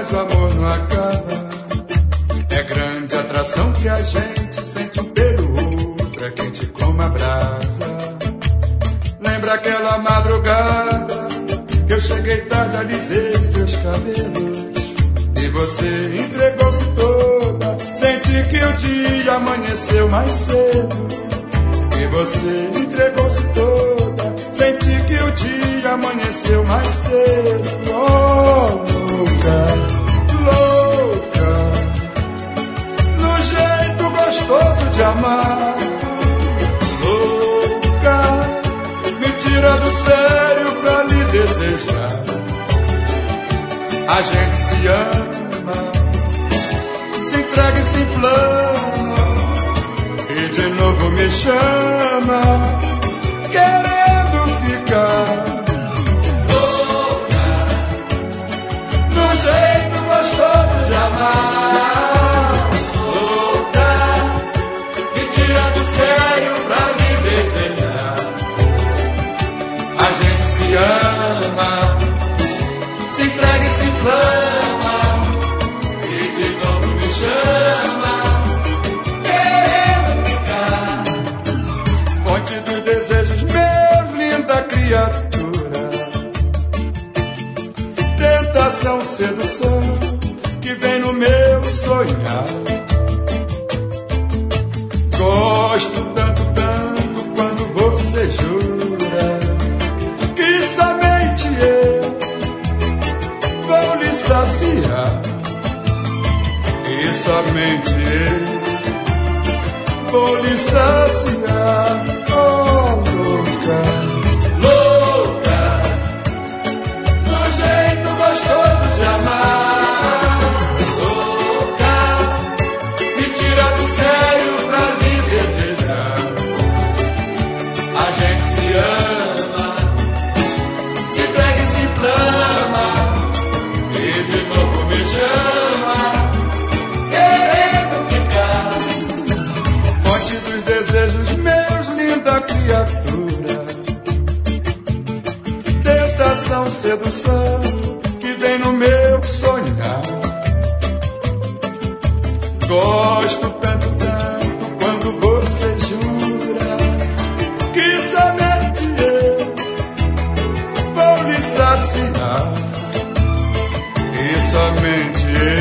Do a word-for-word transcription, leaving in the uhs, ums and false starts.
mas o amor não acaba. É grande a atração que a gente sente um pelo outro, é quente como a brasa. Lembra aquela madrugada que eu cheguei tarde, alisei seus cabelos e você entregou-se toda. Senti que o dia amanheceu mais cedo e você entregou-se toda. Senti que o dia amanheceu mais cedo. Oh, louca, louca, no jeito gostoso de amar. Louca, me tira do sério pra lhe desejar. A gente se ama, se entrega e se inflama, e de novo me chama, querendo ficar. Louca, no jeito gostoso de amar. Louca, me tira do sério pra me desejar. A gente se ama, se entrega e se inflama, e de novo me chama, querendo ficar. Fonte dos desejos, meu linda criatura. Tentação, sedução, que vem no meu sonhar. Gosto tanto, tanto, quando você jura que somente eu vou lhe saciar. E somente eu vou lhe saciar. Oh, louca, louca, no jeito gostoso de amar. Louca, me tira do sério pra lhe desejar. A gente se ama, se entrega e se inflama, e de novo me chama, querendo ficar. Fonte dos desejos meus, linda criatura. Tentação, sedução, que vem no meu sonhar. Gosto tanto, tanto, quando você jura que somente eu vou lhe saciar. E somente eu